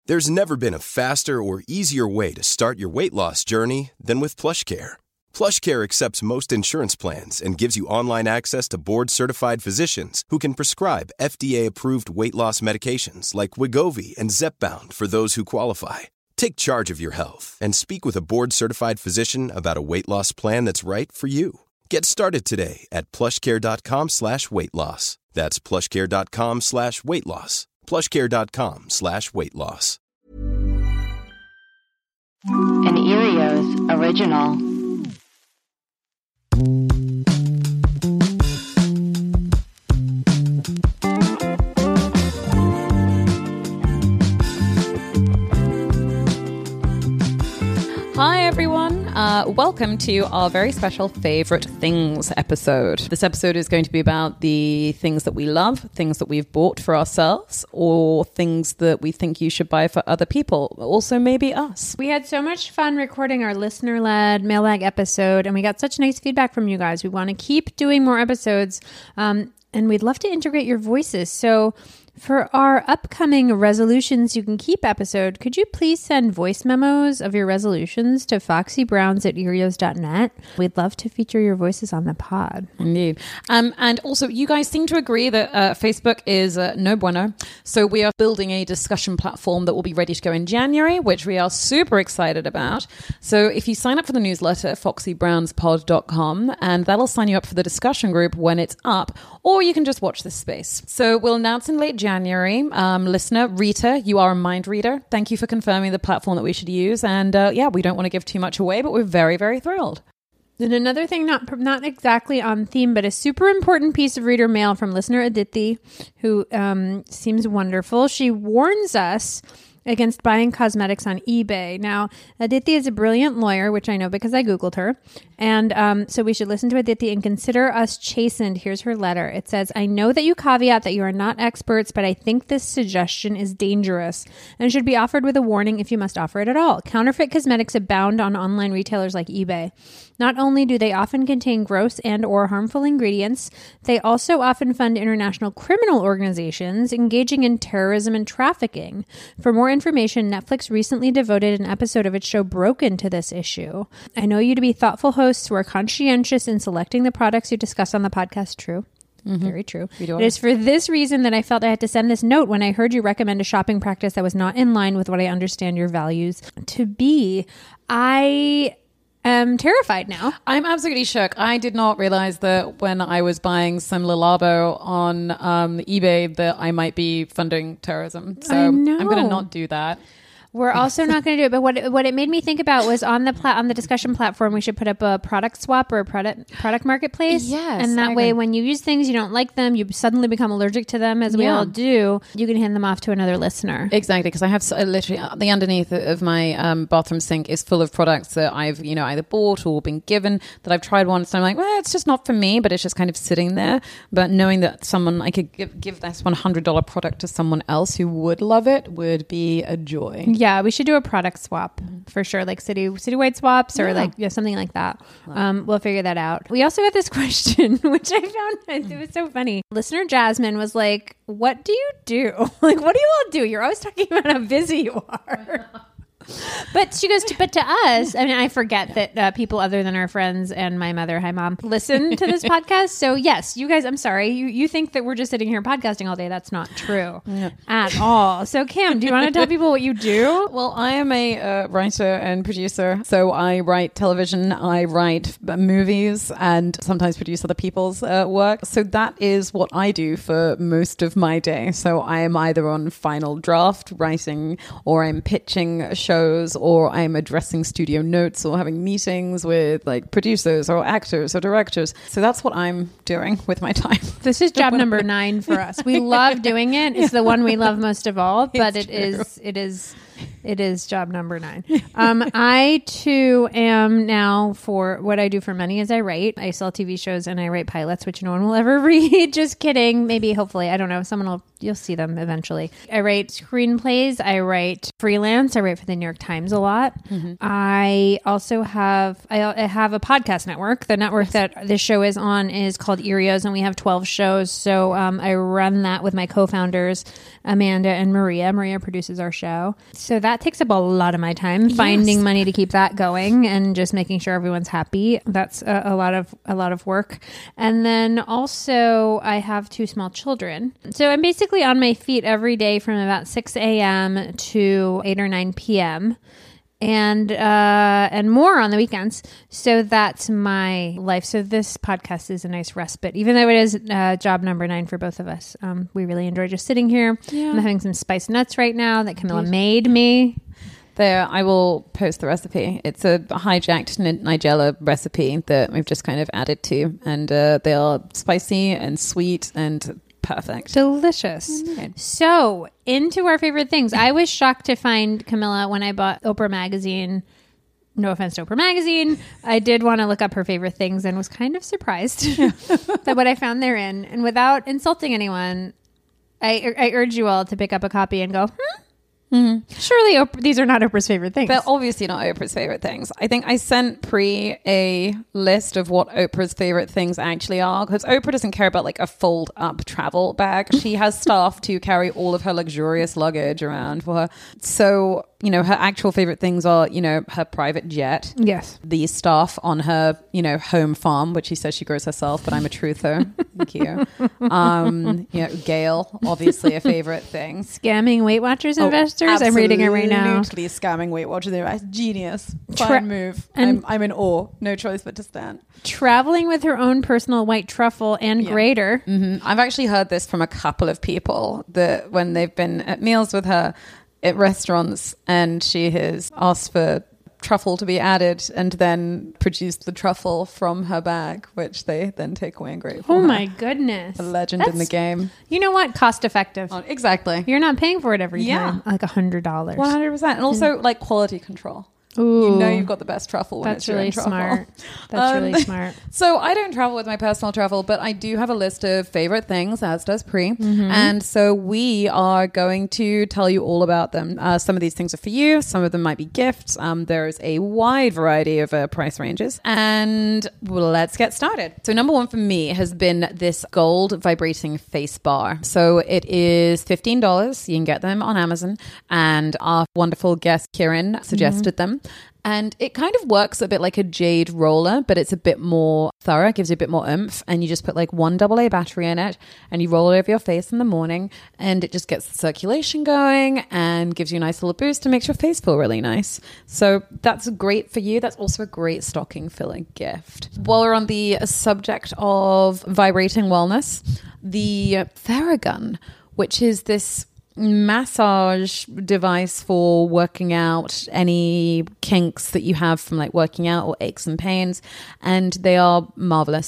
There's never been a faster or easier way to start your weight loss journey than with PlushCare. PlushCare accepts most insurance plans and gives you online access to board-certified physicians who can prescribe FDA-approved weight loss medications like Wegovy and Zepbound for those who qualify. Take charge of your health and speak with a board-certified physician about a weight loss plan that's right for you. Get started today at plushcare.com/weight-loss. That's plushcare.com/weight-loss. plushcare.com/weight-loss. An Erios original. Hi everyone, welcome to our very special Favorite Things episode. This episode is going to be about the things that we love, things that we've bought for ourselves, or things that we think you should buy for other people, also maybe us. We had so much fun recording our listener-led mailbag episode, and we got such nice feedback from you guys. We want to keep doing more episodes, and we'd love to integrate your voices. So for our upcoming resolutions you can keep episode, could you please send voice memos of your resolutions to foxybrowns@erios.net? We'd love to feature your voices on the pod. Indeed. And also, you guys seem to agree that Facebook is no bueno. So we are building a discussion platform that will be ready to go in January, which we are super excited about. So if you sign up for the newsletter, foxybrownspod.com, and that'll sign you up for the discussion group when it's up, or you can just watch this space. So we'll announce in late January. Listener, Rita, you are a mind reader. Thank you for confirming the platform that we should use. And we don't want to give too much away, but we're very, very thrilled. And another thing, not exactly on theme, but a super important piece of reader mail from listener Aditi, who seems wonderful. She warns us against buying cosmetics on eBay. Now, Aditi is a brilliant lawyer, which I know because I Googled her. And so we should listen to Aditi and consider us chastened. Here's her letter. It says, I know that you caveat that you are not experts, but I think this suggestion is dangerous and should be offered with a warning if you must offer it at all. Counterfeit cosmetics abound on online retailers like eBay. Not only do they often contain gross and or harmful ingredients, they also often fund international criminal organizations engaging in terrorism and trafficking. For more information, Netflix recently devoted an episode of its show Broken to this issue. I know you to be thoughtful hosts who are conscientious in selecting the products you discuss on the podcast. True. Mm-hmm. Very true. It is for this reason that I felt I had to send this note when I heard you recommend a shopping practice that was not in line with what I understand your values to be. I am terrified now. I'm absolutely shook. I did not realize that when I was buying some Le Labo on eBay that I might be funding terrorism. So I'm going to not do that. We're also not going to do it. But what it made me think about was on the discussion platform, we should put up a product swap or a product marketplace. Yes. And that way, when you use things, you don't like them, you suddenly become allergic to them, as we all do, you can hand them off to another listener. Exactly. Because I have literally the underneath of my bathroom sink is full of products that I've, either bought or been given that I've tried once. And I'm like, well, it's just not for me, but it's just kind of sitting there. But knowing that I could give this $100 product to someone else who would love it would be a joy. Yeah, we should do a product swap for sure, like citywide swaps or something like that. We'll figure that out. We also got this question, which I found it was so funny. Listener Jasmine was like, "What do you do? Like, what do you all do? You're always talking about how busy you are." But she goes, but to us, I mean, I forget that people other than our friends and my mother, hi mom, listen to this podcast. So yes, you guys, I'm sorry. You think that we're just sitting here podcasting all day. That's not true at all. So Cam, do you want to tell people what you do? Well, I am a writer and producer. So I write television, I write movies, and sometimes produce other people's work. So that is what I do for most of my day. So I am either on final draft writing, or I'm pitching shows, or I'm addressing studio notes, or having meetings with like producers or actors or directors. So that's what I'm doing with my time. This is job number 9 for us. We love doing it. It's the one we love most of all, but it is It is job number 9. I too am now, for what I do for money is I write. I sell TV shows and I write pilots, which no one will ever read. Just kidding. Maybe, hopefully. I don't know. You'll see them eventually. I write screenplays. I write freelance. I write for the New York Times a lot. I also have I have a podcast network. The network that this show is on is called Erios, and we have 12 shows. So I run that with my co-founders, Amanda and Maria. Maria produces our show. So that takes up a lot of my time, finding money to keep that going and just making sure everyone's happy. That's a lot of work. And then also I have 2 small children. So I'm basically on my feet every day from about 6 a.m. to 8 or 9 p.m. and more on the weekends. So that's my life. So this podcast is a nice respite, even though it is job number 9 for both of us. We really enjoy just sitting here. Yeah. I'm having some spiced nuts right now that Camilla made me. There, I will post the recipe. It's a hijacked Nigella recipe that we've just kind of added to, and they are spicy and sweet and perfect. Delicious. So, into our favorite things. I was shocked to find, Camilla, when I bought Oprah Magazine. No offense to Oprah Magazine. I did want to look up her favorite things and was kind of surprised that what I found therein. And without insulting anyone, I urge you all to pick up a copy and go, surely these are not Oprah's favorite things. They're obviously not Oprah's favorite things. I think I sent Pri a list of what Oprah's favorite things actually are, because Oprah doesn't care about like a fold up travel bag. She has staff to carry all of her luxurious luggage around for her. So, you know, her actual favorite things are, you know, her private jet. Yes. The staff on her, you know, home farm, which she says she grows herself, but I'm a truther. Thank you. You know, Gail, obviously a favorite thing. Scamming Weight Watchers investors. I'm reading it right now. Absolutely scamming Weight Watchers. Genius. Fine move. I'm in awe. No choice but to stand. Traveling with her own personal white truffle and grater. I've actually heard this from a couple of people that when they've been at meals with her at restaurants and she has asked for truffle to be added and then produced the truffle from her bag, which they then take away and grate for her. My goodness. A legend in the game. You know what? Cost effective. Oh, exactly. You're not paying for it every time. Like $100. 100%. And also like quality control. Ooh, you know you've got the best truffle when it's really smart. That's really smart. So I don't travel with my personal truffle, but I do have a list of favorite things, as does Pri. And so we are going to tell you all about them. Some of these things are for you. Some of them might be gifts. There's a wide variety of price ranges. And let's get started. So number 1 for me has been this gold vibrating face bar. So it is $15. You can get them on Amazon. And our wonderful guest, Kieran, suggested them. And it kind of works a bit like a jade roller, but it's a bit more thorough, gives you a bit more oomph. And you just put like 1 AA battery in it and you roll it over your face in the morning and it just gets the circulation going and gives you a nice little boost and makes your face feel really nice. So that's great for you. That's also a great stocking filler gift. While we're on the subject of vibrating wellness, the Theragun, which is this massage device for working out any kinks that you have from like working out or aches and pains, and they are marvelous.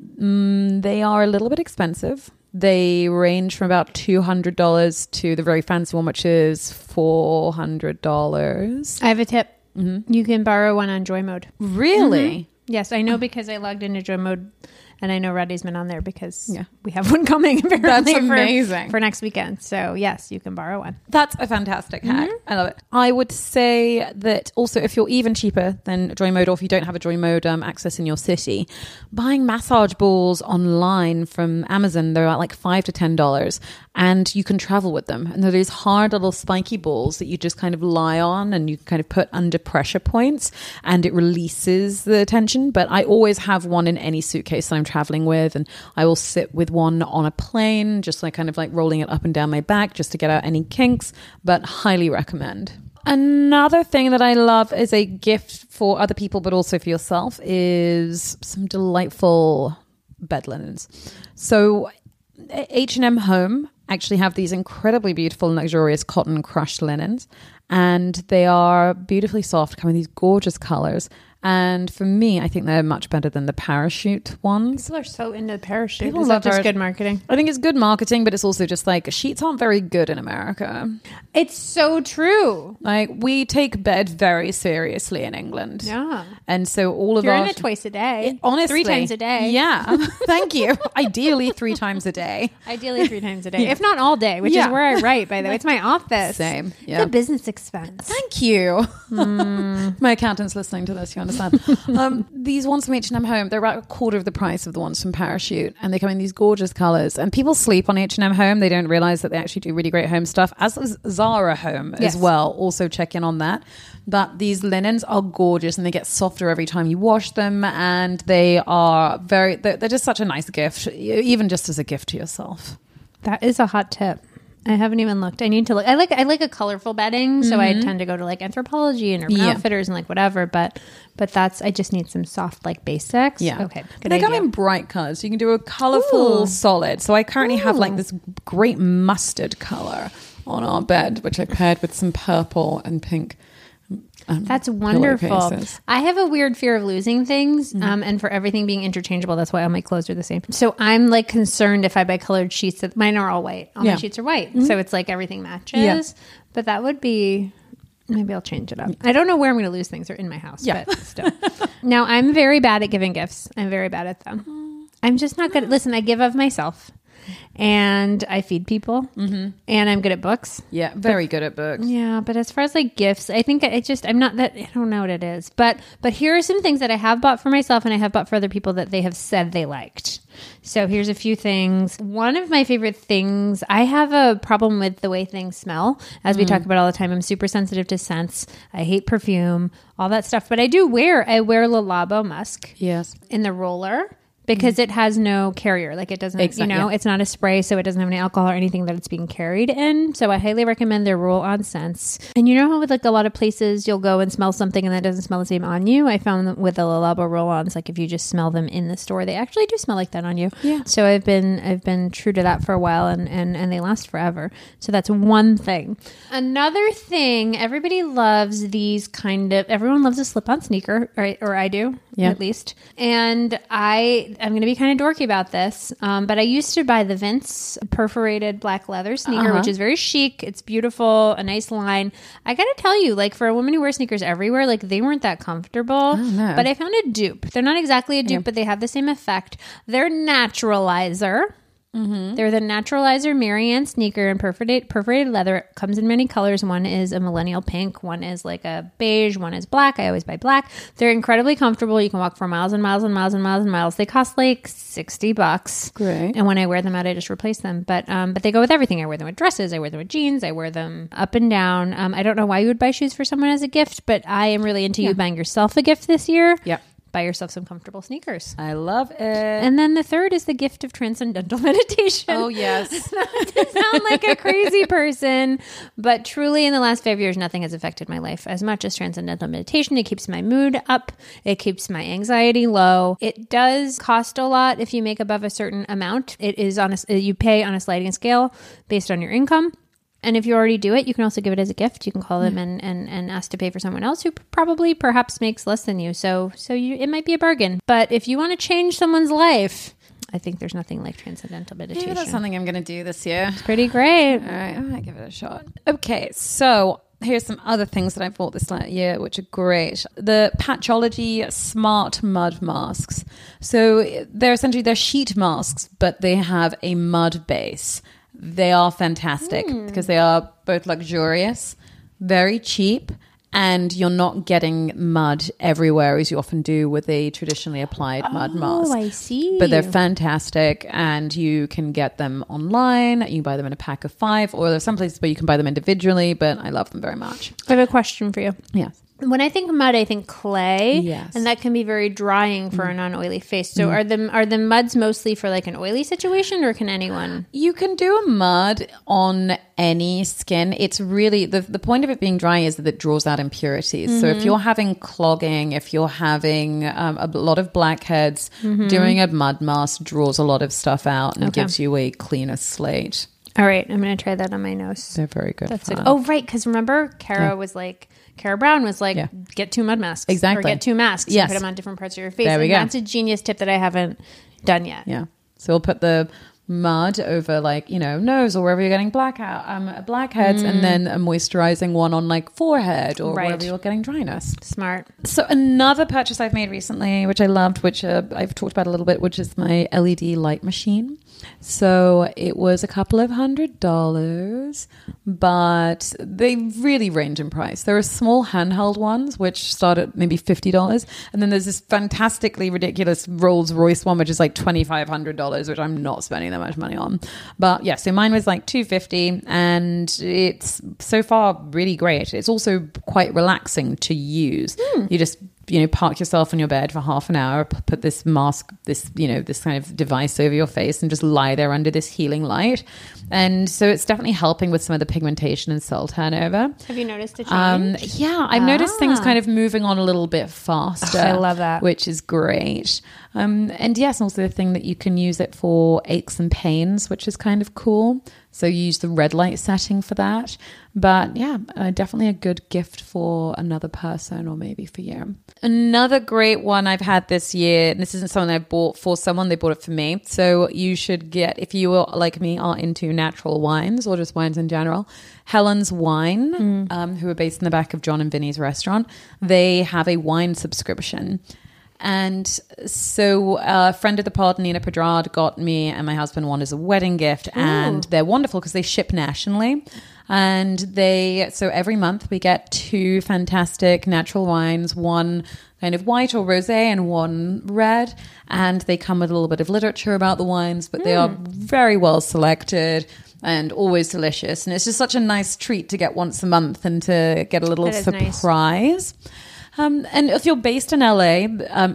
They are a little bit expensive. They range from about $200 to the very fancy one, which is $400. I have a tip. You can borrow one on Joy Mode. Really? Yes, I know because I logged into Joy Mode. And I know Roddy's been on there because we have one coming apparently. That's amazing. For next weekend. So yes, you can borrow one. That's a fantastic hack. I love it. I would say that also if you're even cheaper than Joy Mode, or if you don't have a Joy Mode access in your city, buying massage balls online from Amazon, they're at like $5 to $10 and you can travel with them. And they're these hard little spiky balls that you just kind of lie on and you kind of put under pressure points and it releases the tension. But I always have one in any suitcase that I'm traveling with, and I will sit with one on a plane, just like kind of like rolling it up and down my back just to get out any kinks, but highly recommend. Another thing that I love as a gift for other people, but also for yourself, is some delightful bed linens. So H&M Home actually have these incredibly beautiful and luxurious cotton crushed linens, and they are beautifully soft, come in these gorgeous colors. And for me, I think they're much better than the Parachute ones. People are so into Parachute. People Is love that just Parachute. good marketing? I think it's good marketing, but it's also just like sheets aren't very good in America. It's so true. Like we take bed very seriously in England. Yeah. And so all of You're our... in it twice a day. Honestly. 3 times a day. Yeah. Thank you. Ideally 3 times a day. Ideally 3 times a day. If not all day, which is where I write, by the way. It's my office. Same. Yeah. It's a business expense. Thank you. My accountant's listening to this, you understand. These ones from H&M Home, they're about a quarter of the price of the ones from Parachute, and they come in these gorgeous colors. And people sleep on H&M Home. They don't realize that they actually do really great home stuff, as does Zara Home as well. Also check in on that. But these linens are gorgeous, and they get softer every time you wash them, and they are they're just such a nice gift, even just as a gift to yourself. That is a hot tip. I haven't even looked. I need to look. I like a colorful bedding, so I tend to go to like Anthropologie and Urban Outfitters and like whatever. But I just need some soft like basics. Yeah. Okay. They come in bright colors. So you can do a colorful solid. So I currently have like this great mustard color on our bed, which I paired with some purple and pink. That's wonderful. pillowcases. I have a weird fear of losing things, and for everything being interchangeable, that's why all my clothes are the same. So I'm like concerned if I buy colored sheets that mine are all white. All my sheets are white, so it's like everything matches. Yeah. But that would be. Maybe I'll change it up. I don't know where I'm going to lose things. They're in my house, but still. Now, I'm very bad at giving gifts. I'm very bad at them. I'm just not good. Listen, I give of myself. And I feed people, and I'm good at books. Yeah, very good at books. Yeah, but as far as like gifts, I think I'm not that, I don't know what it is. But here are some things that I have bought for myself and I have bought for other people that they have said they liked. So here's a few things. One of my favorite things, I have a problem with the way things smell. As we talk about all the time, I'm super sensitive to scents. I hate perfume, all that stuff. But I wear Le Labo Musk. Yes. In the roller. Because it has no carrier. Like it doesn't, it's not a spray, so it doesn't have any alcohol or anything that it's being carried in. So I highly recommend their roll-on scents. And you know how with like a lot of places you'll go and smell something and that doesn't smell the same on you? I found that with the Le Labo roll-ons, like if you just smell them in the store, they actually do smell like that on you. Yeah. So I've been true to that for a while and they last forever. So that's one thing. Another thing, everybody loves everyone loves a slip-on sneaker, right? Or I do, at least. And I'm going to be kind of dorky about this, but I used to buy the Vince perforated black leather sneaker, which is very chic. It's beautiful, a nice line. I got to tell you, like for a woman who wears sneakers everywhere, like they weren't that comfortable, but I found a dupe. They're not exactly a dupe, but they have the same effect. They're Naturalizer. They're the Naturalizer Marianne sneaker in perforated leather. It comes in many colors. One is a millennial pink. One is like a beige. One is black. I always buy black. They're incredibly comfortable. You can walk for miles and miles and miles and miles and miles. They cost like $60. Great. And when I wear them out, I just replace them. But they go with everything. I wear them with dresses. I wear them with jeans. I wear them up and down. I don't know why you would buy shoes for someone as a gift, but I am really into you buying yourself a gift this year. Yep. Buy yourself some comfortable sneakers. I love it. And then the third is the gift of transcendental meditation. Oh, yes. Not to sound like a crazy person, but truly in the last 5 years, nothing has affected my life as much as transcendental meditation. It keeps my mood up. It keeps my anxiety low. It does cost a lot if you make above a certain amount. It is you pay on a sliding scale based on your income. And if you already do it, you can also give it as a gift. You can call them and ask to pay for someone else who perhaps makes less than you. So it might be a bargain. But if you want to change someone's life, I think there's nothing like transcendental meditation. Maybe that's something I'm going to do this year. It's pretty great. All right, I might give it a shot. Okay, so here's some other things that I bought this year, which are great. The Patchology Smart Mud Masks. So they're sheet masks, but they have a mud base. They are fantastic because they are both luxurious, very cheap, and you're not getting mud everywhere as you often do with a traditionally applied mud mask. Oh, I see. But they're fantastic, and you can get them online. You can buy them in a pack of 5, or there's some places where you can buy them individually, but I love them very much. I have a question for you. Yes. When I think mud, I think clay, Yes. and that can be very drying for a non-oily face. So are the muds mostly for like an oily situation, or can anyone? You can do a mud on any skin. It's really, the point of it being dry is that it draws out impurities. So if you're having clogging, if you're having a lot of blackheads, doing a mud mask draws a lot of stuff out and gives you a cleaner slate. All right, I'm going to try that on my nose. They're very good. That's fun. right, because remember, Kara was like, Cara Brown was like, Yeah. get 2 mud masks. Exactly. Or get 2 masks Yes. and put them on different parts of your face. There we and go. that's a genius tip that I haven't done yet. Yeah. So we'll put the mud over like, nose or wherever you're getting blackheads and then a moisturizing one on like forehead or Right. wherever you're getting dryness. Smart. So another purchase I've made recently, which I loved, which I've talked about a little bit, which is my LED light machine. So it was a couple of $100, but they really range in price. There are small handheld ones, which start at maybe $50. And then there's this fantastically ridiculous Rolls Royce one, which is like $2,500, which I'm not spending that much money on. But yeah, so mine was like $250 and it's so far really great. It's also quite relaxing to use. You just park yourself on your bed for half an hour, put this mask, this kind of device over your face and just lie there under this healing light. And so it's definitely helping with some of the pigmentation and cell turnover. Have you noticed a change? Yeah, I've noticed things kind of moving on a little bit faster. I love that. Which is great. And yes, also the thing that you can use it for aches and pains, which is kind of cool. So you use the red light setting for that. But yeah, definitely a good gift for another person or maybe for you. Another great one I've had this year, and this isn't something I bought for someone, they bought it for me. So you should get, if you like me are into natural wines or just wines in general, Helen's Wine, who are based in the back of John and Vinny's restaurant, they have a wine subscription. And so a friend of the pod, Nina Pedrad, got me and my husband one as a wedding gift. And they're wonderful because they ship nationally. And so every month we get 2 fantastic natural wines, one kind of white or rosé and one red. And they come with a little bit of literature about the wines, but they are very well selected and always delicious. And it's just such a nice treat to get once a month and to get a little That is nice. surprise. And if you're based in LA,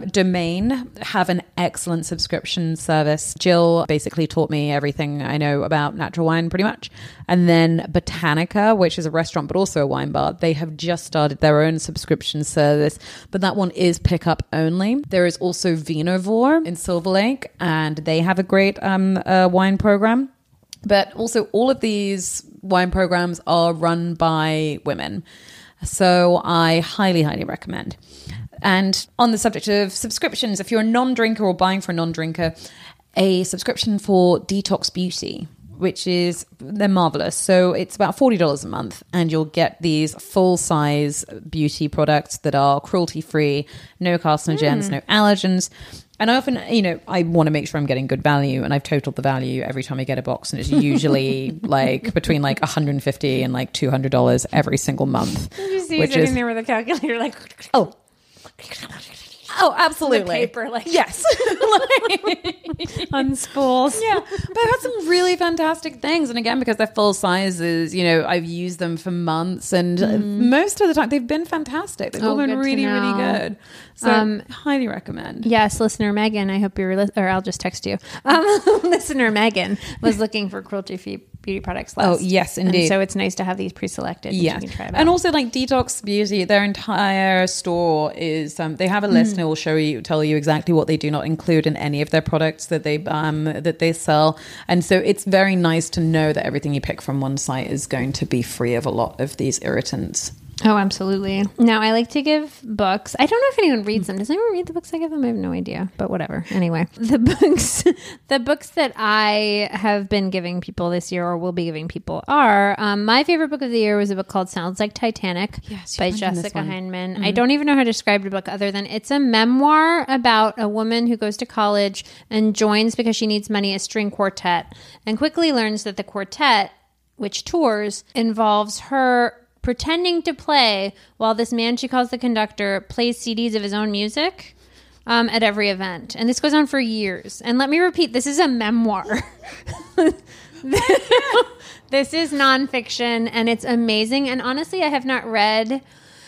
Domain have an excellent subscription service. Jill basically taught me everything I know about natural wine pretty much. And then Botanica, which is a restaurant but also a wine bar, they have just started their own subscription service, but that one is pickup only. There is also Vinovore in Silver Lake, and they have a great wine program. But also all of these wine programs are run by women. So I highly, highly recommend. And on the subject of subscriptions, if you're a non-drinker or buying for a non-drinker, a subscription for Detox Beauty, they're marvelous. So it's about $40 a month and you'll get these full-size beauty products that are cruelty-free, no carcinogens, no allergens. And I often, I want to make sure I'm getting good value, and I've totaled the value every time I get a box, and it's usually like between like $150 and like $200 every single month. You see you sitting there with a calculator like... Oh, absolutely. The paper, like... Yes. on spools. Yeah. But I've had some really fantastic things. And again, because they're full sizes, I've used them for months. And most of the time, they've been fantastic. They've all been really, really good. So highly recommend. Yes, listener Megan, I hope you're... or I'll just text you. Listener Megan was looking for cruelty-free beauty products last. Oh, yes, indeed. And so it's nice to have these pre-selected. Yes. You can try them And out. also like Detox Beauty, their entire store is, they have a list and it will tell you exactly what they do not include in any of their products that they sell. And so it's very nice to know that everything you pick from one site is going to be free of a lot of these irritants. Oh, absolutely. Now, I like to give books. I don't know if anyone reads them. Does anyone read the books I give them? I have no idea, but whatever. Anyway, the books that I have been giving people this year or will be giving people are, my favorite book of the year was a book called Sounds Like Titanic by Jessica Heinemann. Mm-hmm. I don't even know how to describe the book other than it's a memoir about a woman who goes to college and joins, because she needs money, a string quartet, and quickly learns that the quartet, which tours, involves her pretending to play while this man she calls the conductor plays CDs of his own music at every event. And this goes on for years. And let me repeat, this is a memoir. This is nonfiction, and it's amazing. And honestly, I have not read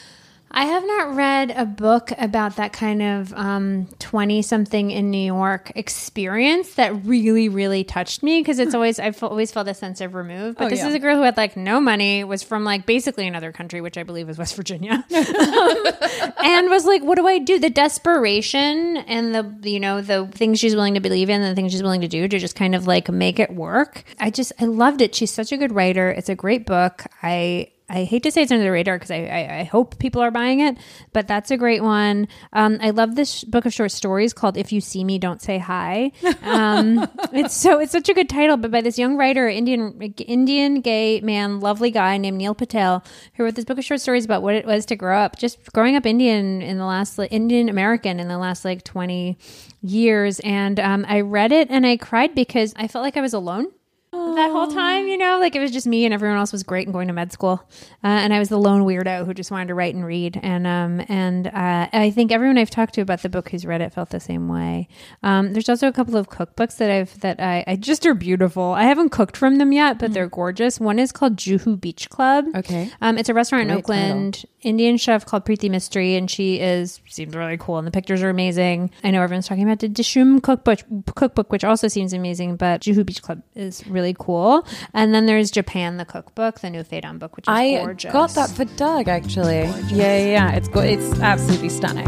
a book about that kind of 20-something in New York experience that really, really touched me, because I've always felt a sense of remove. But this is a girl who had like no money, was from like basically another country, which I believe is West Virginia, and was like, what do I do? The desperation and the things she's willing to believe in and the things she's willing to do to just kind of like make it work. I loved it. She's such a good writer. It's a great book. I I hate to say it's under the radar because I hope people are buying it, but that's a great one. I love this book of short stories called If You See Me, Don't Say Hi. It's such a good title, but by this young writer, Indian gay man, lovely guy named Neil Patel, who wrote this book of short stories about what it was to grow up, just growing up Indian American in the last like 20 years. And I read it and I cried because I felt like I was alone that whole time, like it was just me and everyone else was great and going to med school. And I was the lone weirdo who just wanted to write and read. And I think everyone I've talked to about the book who's read it felt the same way. There's also a couple of cookbooks that I just are beautiful. I haven't cooked from them yet, but they're gorgeous. One is called Juhu Beach Club. Okay. It's a restaurant in Oakland. Title. Indian chef called Preeti Mistry, and she seems really cool, and the pictures are amazing. I know everyone's talking about the Dishum cookbook, which also seems amazing, but Juhu Beach Club is really cool. And then there's Japan, the cookbook, the new Phaedon book, which is gorgeous. I got that for Doug, actually. Gorgeous. Yeah. It's absolutely stunning.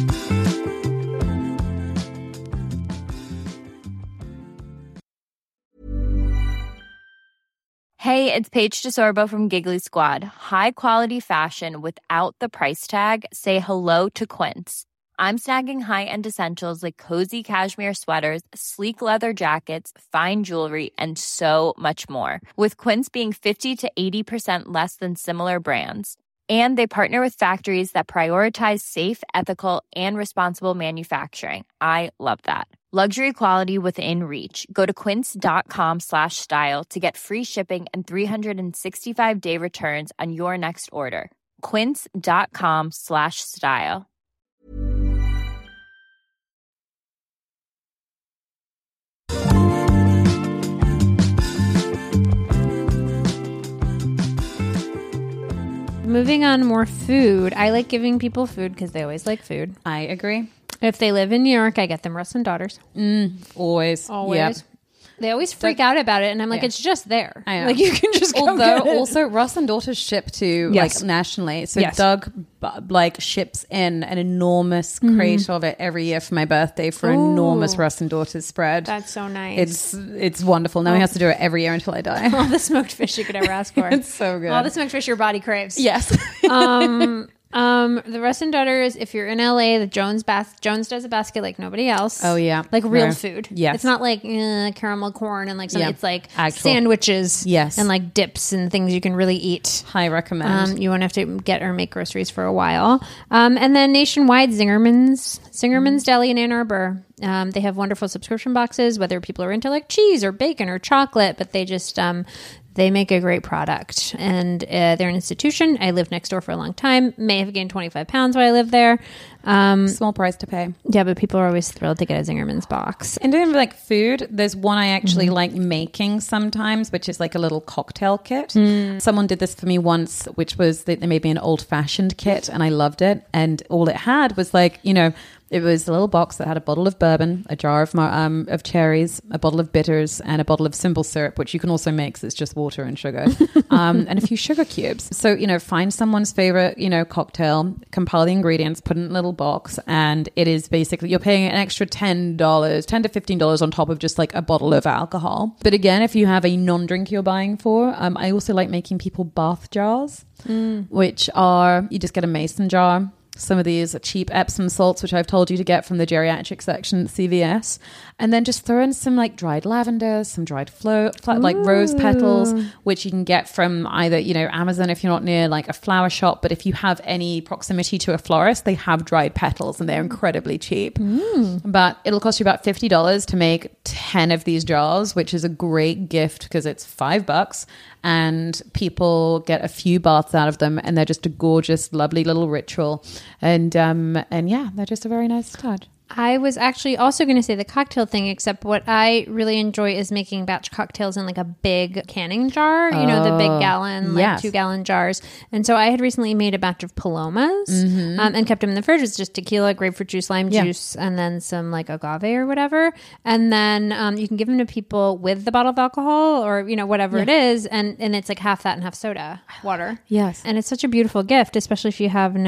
Hey, it's Paige DeSorbo from Giggly Squad. High quality fashion without the price tag. Say hello to Quince. I'm snagging high-end essentials like cozy cashmere sweaters, sleek leather jackets, fine jewelry, and so much more. With Quince being 50 to 80% less than similar brands. And they partner with factories that prioritize safe, ethical, and responsible manufacturing. I love that. Luxury quality within reach. Go to quince.com/style to get free shipping and 365-day returns on your next order. Quince.com/style. Moving on, more food. I like giving people food because they always like food. I agree. If they live in New York, I get them Russ and Daughters. Always. Yep. They always freak out about it, and I'm like, it's just there. I know. Like, you can just go Although, get it. also, Russ and Daughters ship to, like, nationally. So Doug, like, ships in an enormous crate of it every year for my birthday for an enormous Russ and Daughters spread. That's so nice. It's wonderful. Now he has to do it every year until I die. All the smoked fish you could ever ask for. It's so good. All the smoked fish your body craves. Yes. The Russ and Daughters, if you're in LA, the Jones does a basket like nobody else. Oh, yeah. Like real food. Yes. It's not like caramel corn and like something. Yeah. It's like actual sandwiches. Yes. And like dips and things you can really eat. I recommend. You won't have to get or make groceries for a while. And then nationwide, Zingerman's Deli in Ann Arbor. They have wonderful subscription boxes, whether people are into like cheese or bacon or chocolate, but they just they make a great product, and they're an institution. I lived next door for a long time. May have gained 25 pounds while I lived there. Small price to pay. Yeah, but people are always thrilled to get a Zingerman's box. And doing like food, there's one I actually like making sometimes, which is like a little cocktail kit. Someone did this for me once, which was they made me an old-fashioned kit, and I loved it. And all it had was like, it was a little box that had a bottle of bourbon, a jar of cherries, a bottle of bitters, and a bottle of simple syrup, which you can also make because it's just water and sugar, and a few sugar cubes. So, find someone's favorite, cocktail, compile the ingredients, put it in a little box, and it is basically, you're paying an extra $10 to $15 on top of just like a bottle of alcohol. But again, if you have a non-drink you're buying for, I also like making people bath jars, which are, you just get a mason jar. Some of these are cheap Epsom salts, which I've told you to get from the geriatric section at CVS. And then just throw in some like dried lavender, some dried like rose petals, which you can get from either, Amazon if you're not near like a flower shop. But if you have any proximity to a florist, they have dried petals and they're incredibly cheap. But it'll cost you about $50 to make 10 of these jars, which is a great gift because it's $5 and people get a few baths out of them, and they're just a gorgeous, lovely little ritual. And yeah, they're just a very nice touch. I was actually also going to say the cocktail thing, except what I really enjoy is making batch cocktails in like a big canning jar, the big gallon, like 2-gallon jars. And so I had recently made a batch of Palomas and kept them in the fridge. It's just tequila, grapefruit juice, lime juice, and then some like agave or whatever. And then you can give them to people with the bottle of alcohol or, whatever it is. And it's like half that and half soda water. Yes. And it's such a beautiful gift, especially if you have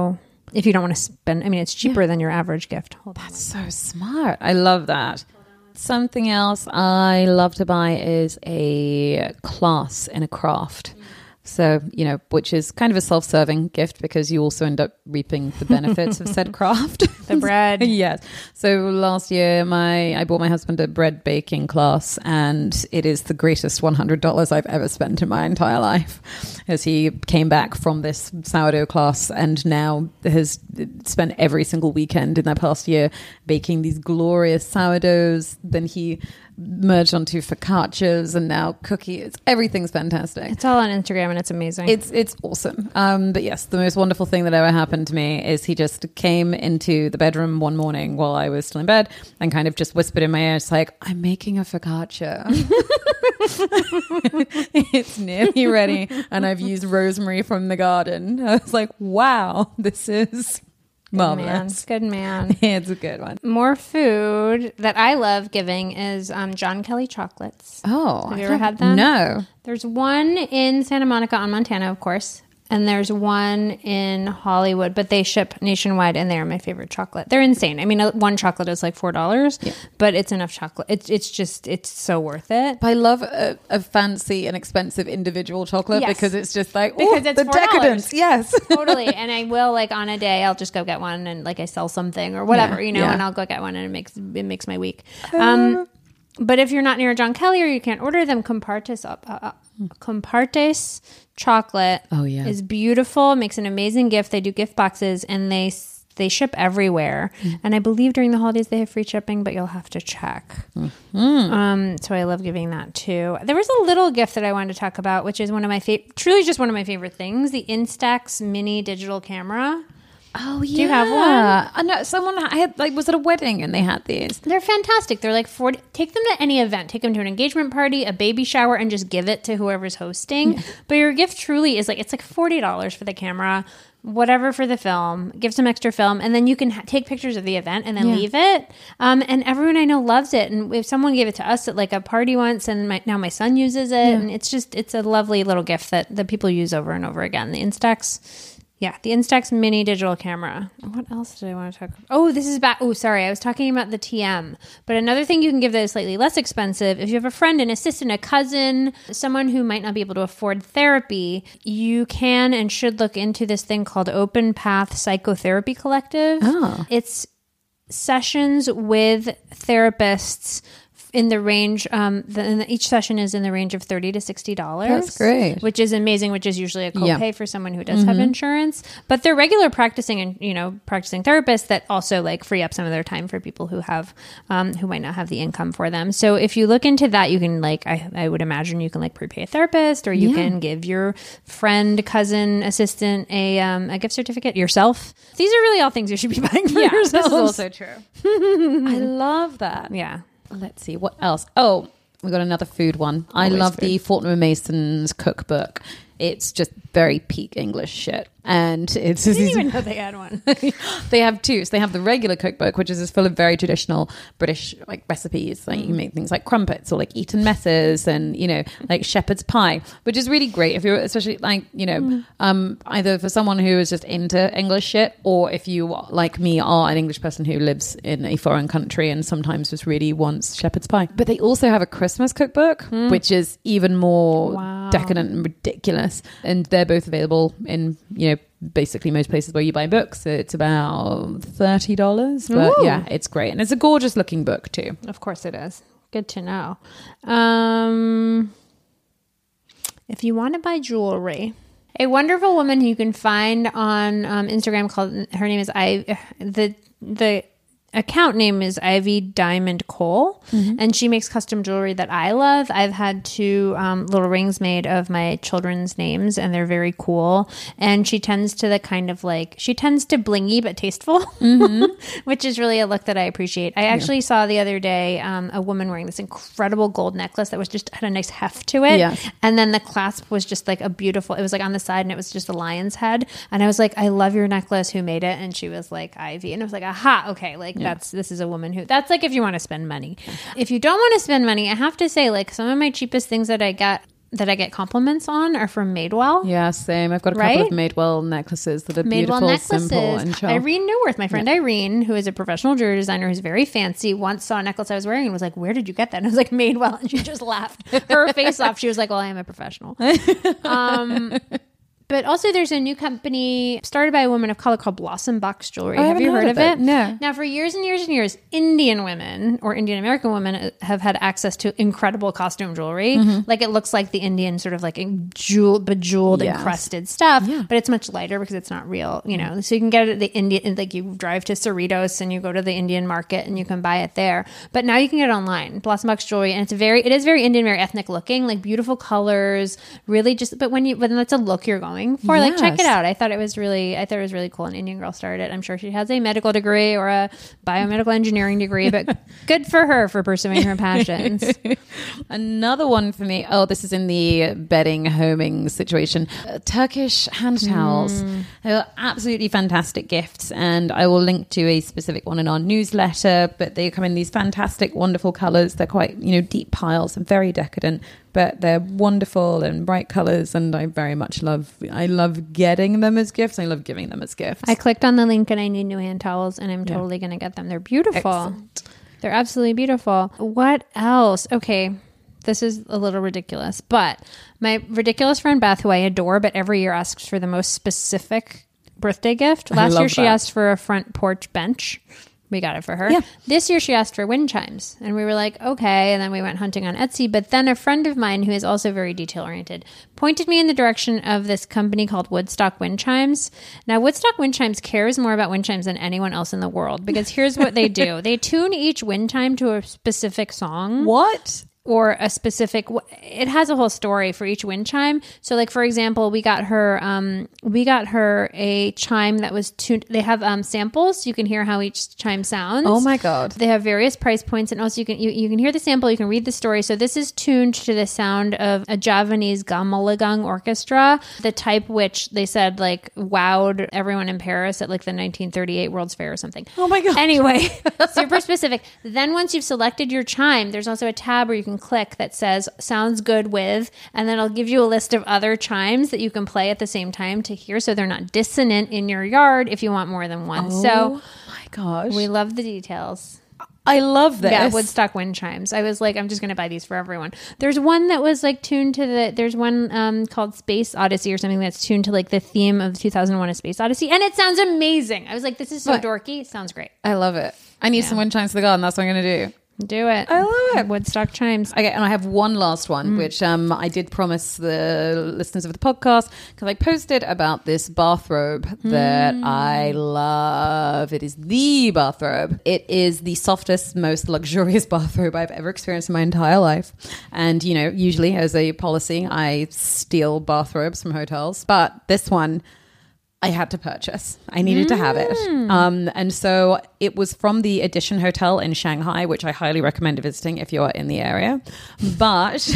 if you don't want to spend, it's cheaper than your average gift. That's so smart. I love that. Something else I love to buy is a class in a craft. So, which is kind of a self-serving gift because you also end up reaping the benefits of said craft. The bread. Yes. So last year, I bought my husband a bread baking class, and it is the greatest $100 I've ever spent in my entire life, as he came back from this sourdough class and now has spent every single weekend in that past year baking these glorious sourdoughs. Then he merged onto focaccias and now cookies. Everything's fantastic. It's all on Instagram and it's amazing. It's awesome. But yes, the most wonderful thing that ever happened to me is he just came into the bedroom one morning while I was still in bed and kind of just whispered in my ear, it's like, I'm making a focaccia. It's nearly ready. And I've used rosemary from the garden. I was like, wow, this is marvelous. Good man. It's a good one. More food that I love giving is John Kelly chocolates. Oh, have you ever had them? No. There's one in Santa Monica on Montana, of course. And there's one in Hollywood, but they ship nationwide, and they're my favorite chocolate. They're insane. I mean, one chocolate is like $4, but it's enough chocolate. It's so worth it. I love a fancy and expensive individual chocolate because it's just like, because it's the $4. decadence. Yes. Totally. And I will, like, on a day, I'll just go get one and like I sell something or whatever, and I'll go get one and it makes my week. But if you're not near John Kelly or you can't order them, Compartes chocolate is beautiful, makes an amazing gift. They do gift boxes and they ship everywhere. And I believe during the holidays they have free shipping, but you'll have to check. So I love giving that too. There was a little gift that I wanted to talk about, which is truly just one of my favorite things, the Instax mini digital camera. Oh, yeah. Do you have one? I know someone I had, like, was at a wedding and they had these. They're fantastic. They're like 40. Take them to any event. Take them to an engagement party, a baby shower, and just give it to whoever's hosting. Yeah. But your gift truly is it's like $40 for the camera, whatever for the film. Give some extra film, and then you can take pictures of the event and then leave it. And everyone I know loves it. And if someone gave it to us at like a party once, and now my son uses it, and it's a lovely little gift that people use over and over again. The Instax. Yeah, the Instax mini digital camera. What else did I want to talk about? Oh, this is back. Oh, sorry. I was talking about the TM. But another thing you can give that is slightly less expensive, if you have a friend, an assistant, a cousin, someone who might not be able to afford therapy, you can and should look into this thing called Open Path Psychotherapy Collective. Oh. It's sessions with therapists in the range, each session is in the range of $30 to $60. That's great. Which is amazing, which is usually a copay for someone who does have insurance. But they're regular practicing therapists that also like free up some of their time for people who have, who might not have the income for them. So if you look into that, you can I would imagine you can prepay a therapist, or you can give your friend, cousin, assistant a gift certificate yourself. These are really all things you should be buying for yourself. This is also true. I love that. Yeah. Let's see, what else? Oh, we got another food one. I love the Fortnum & Mason's cookbook. It's just very peak English shit. And it's... I didn't even know they had one. They have two. So they have the regular cookbook, which is full of very traditional British recipes. Like you can make things like crumpets or Eton messes and, like shepherd's pie, which is really great if you're, especially either for someone who is just into English shit, or if you, like me, are an English person who lives in a foreign country and sometimes just really wants shepherd's pie. But they also have a Christmas cookbook, which is even more decadent and ridiculous. And they're both available in, basically most places where you buy books. It's about $30, but yeah, it's great. And it's a gorgeous looking book too. Of course it is. Good to know. If you want to buy jewelry, a wonderful woman who you can find on Instagram her name is the account name is Ivy Diamond Cole, and she makes custom jewelry that I love. I've had two little rings made of my children's names, and they're very cool. And she tends to blingy but tasteful, which is really a look that I appreciate. I actually saw the other day a woman wearing this incredible gold necklace that was just had a nice heft to it, and then the clasp was just like a beautiful. It was like on the side, and it was just a lion's head. And I was like, "I love your necklace. Who made it?" And she was like, "Ivy." And I was like, "Aha, okay." This is a woman who, if you want to spend money. If you don't want to spend money, I have to say, some of my cheapest things that I got that I get compliments on are from Madewell. Yeah, same. I've got a couple Right? of Madewell necklaces that are Madewell beautiful, necklaces. simple, and chill. Irene Newworth, my friend Irene, who is a professional jewelry designer who's very fancy, once saw a necklace I was wearing and was like, "Where did you get that?" And I was like, "Madewell," and she just laughed her face off. She was like, "Well, I am a professional." But also, there's a new company started by a woman of color called Blossom Box Jewelry. Have you heard of it? No. Now, for years and years and years, Indian women or Indian American women have had access to incredible costume jewelry. Like it looks like the Indian sort of like bejeweled, Yes. encrusted stuff, but it's much lighter because it's not real, you know. So you can get it at the Indian, like you drive to Cerritos and you go to the Indian market and you can buy it there. But now you can get it online, Blossom Box Jewelry, and it is very Indian, very ethnic looking, like beautiful colors, really just. But when that's a look you're going for, like check it Yes. out. I thought it was really cool. An Indian girl started it. I'm sure she has a medical degree or a biomedical engineering degree, but good for her for pursuing her passions. Another one for me. Oh, this is in the bedding, homing situation. Turkish hand towels. They're absolutely fantastic gifts, and I will link to a specific one in our newsletter. But they come in these fantastic, wonderful colors. They're quite, deep piles and very decadent, but they're wonderful and bright colors. And I very much love getting them as gifts. I love giving them as gifts. I clicked on the link and I need new hand towels, and I'm totally going to get them. They're beautiful. Excellent. They're absolutely beautiful. What else? Okay. This is a little ridiculous, but my ridiculous friend Beth, who I adore, but every year asks for the most specific birthday gift. Last love year she that. asked for a front porch bench. We got it for her. Yeah. This year she asked for wind chimes, and we were like, okay. And then we went hunting on Etsy. But then a friend of mine who is also very detail oriented pointed me in the direction of this company called Woodstock Wind Chimes. Now, Woodstock Wind Chimes cares more about wind chimes than anyone else in the world, because here's what they do. They tune each wind chime to a specific song. What? Or a specific, it has a whole story for each wind chime. So like, for example, we got her a chime that was tuned. They have samples. You can hear how each chime sounds. Oh my God. They have various price points, and also you can hear the sample, you can read the story. So this is tuned to the sound of a Javanese gamelangan orchestra, the type which they said like wowed everyone in Paris at like the 1938 World's Fair or something. Oh my God. Anyway, super specific. Then once you've selected your chime, there's also a tab where you can click that says sounds good with, and then it'll give you a list of other chimes that you can play at the same time to hear, so they're not dissonant in your yard if you want more than one. So Oh my gosh. we love the details. I love this. Yeah, Woodstock wind chimes. I was like, I'm just going to buy these for everyone. There's one that was like tuned to there's one called Space Odyssey or something that's tuned to like the theme of 2001 A Space Odyssey. And it sounds amazing. I was like, this is so What? dorky. It sounds great. I love it. I need some wind chimes for the garden. That's what I'm going to do. Do it. I love it. Woodstock chimes. Okay, and I have one last one, which I did promise the listeners of the podcast, because I posted about this bathrobe that I love. It is the bathrobe. It is the softest, most luxurious bathrobe I've ever experienced in my entire life. And, usually as a policy, I steal bathrobes from hotels. But this one, I had to purchase. I needed to have it. And so it was from the Edition Hotel in Shanghai, which I highly recommend visiting if you're in the area. But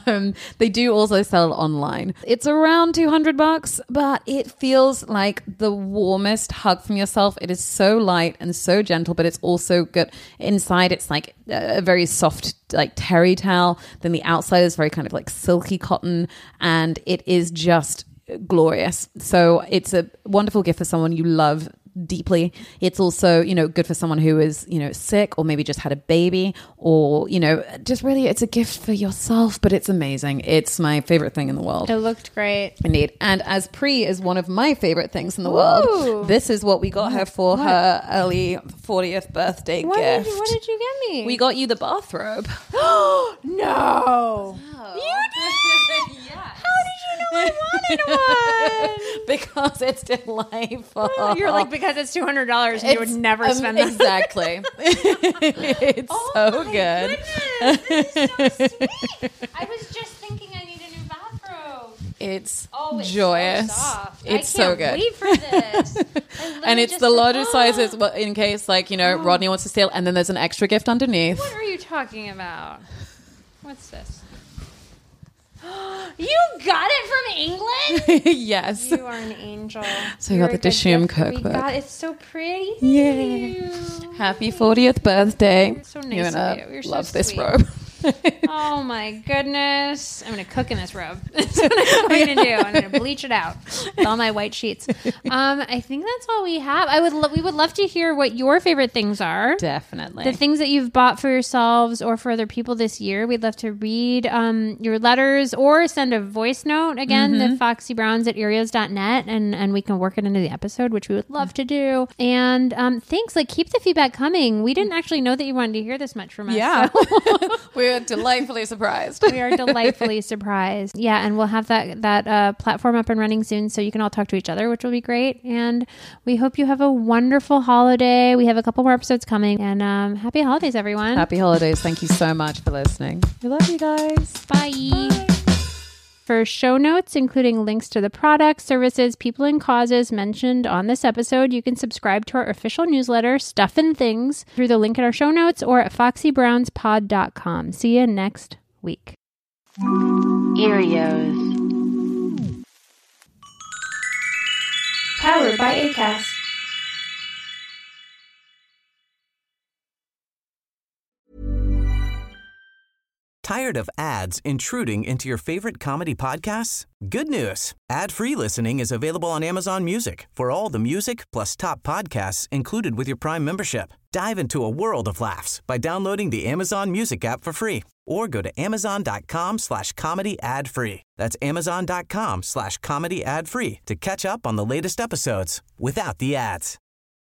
they do also sell online. It's around $200, but it feels like the warmest hug from yourself. It is so light and so gentle, but it's also good. Inside, it's like a very soft, like terry towel. Then the outside is very kind of like silky cotton. And it is just glorious. So it's a wonderful gift for someone you love deeply. It's also, good for someone who is, sick or maybe just had a baby, or, just really it's a gift for yourself, but it's amazing. It's my favorite thing in the world. It looked great. Indeed. And as Pri is one of my favorite things in the world, this is what we got her for her early 40th birthday What gift. did you get me? We got you the bathrobe. No. You did? Yeah. How did you know I wanted one? Because it's delightful. You're like, because it's $200 and you would never spend that. Exactly. It's so good. Goodness, this is so sweet. I was just thinking I need a new bathrobe. It's It's joyous. so soft. It's I so can't good. wait for this. And it's the largest sizes in case, Rodney wants to steal, and then there's an extra gift underneath. What are you talking about? What's this? You got it from England? Yes. You are an angel. So you got You're the a good Dishoom gift. cookbook. It's so pretty. Yeah. Happy 40th birthday. You're so nice You're of gonna you. You're so love this sweet. robe. Oh my goodness. I'm going to cook in this robe. That's what I'm going to do. I'm going to bleach it out with all my white sheets. I think that's all we have. We would love to hear what your favorite things are. Definitely. The things that you've bought for yourselves or for other people this year. We'd love to read your letters or send a voice note. Again, the foxybrowns@earios.net, and we can work it into the episode, which we would love to do. And thanks. Keep the feedback coming. We didn't actually know that you wanted to hear this much from us. Yeah. So. We're delightfully surprised. We are delightfully surprised. Yeah, and we'll have that platform up and running soon, so you can all talk to each other, which will be great. And we hope you have a wonderful holiday. We have a couple more episodes coming, and happy holidays, everyone. Happy holidays. Thank you so much for listening. We love you guys. Bye. For show notes, including links to the products, services, people, and causes mentioned on this episode, you can subscribe to our official newsletter, Stuff and Things, through the link in our show notes or at foxybrownspod.com. See you next week. Earios. Powered by Acast. Tired of ads intruding into your favorite comedy podcasts? Good news. Ad-free listening is available on Amazon Music for all the music plus top podcasts included with your Prime membership. Dive into a world of laughs by downloading the Amazon Music app for free or go to amazon.com/comedy ad-free. That's amazon.com/comedy ad-free to catch up on the latest episodes without the ads.